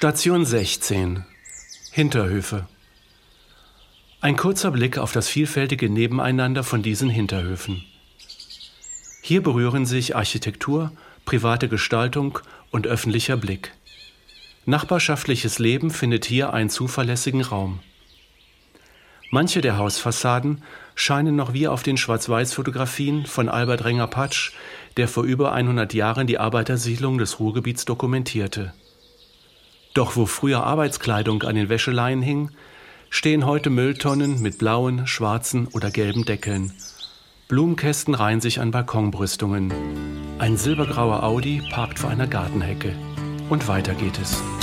Station 16. Hinterhöfe. Ein kurzer Blick auf das vielfältige Nebeneinander von diesen Hinterhöfen. Hier berühren sich Architektur, private Gestaltung und öffentlicher Blick. Nachbarschaftliches Leben findet hier einen zuverlässigen Raum. Manche der Hausfassaden scheinen noch wie auf den Schwarz-Weiß-Fotografien von Albert Renger-Patsch, der vor über 100 Jahren die Arbeitersiedlung des Ruhrgebiets dokumentierte. Doch wo früher Arbeitskleidung an den Wäscheleinen hing, stehen heute Mülltonnen mit blauen, schwarzen oder gelben Deckeln. Blumenkästen reihen sich an Balkonbrüstungen. Ein silbergrauer Audi parkt vor einer Gartenhecke. Und weiter geht es.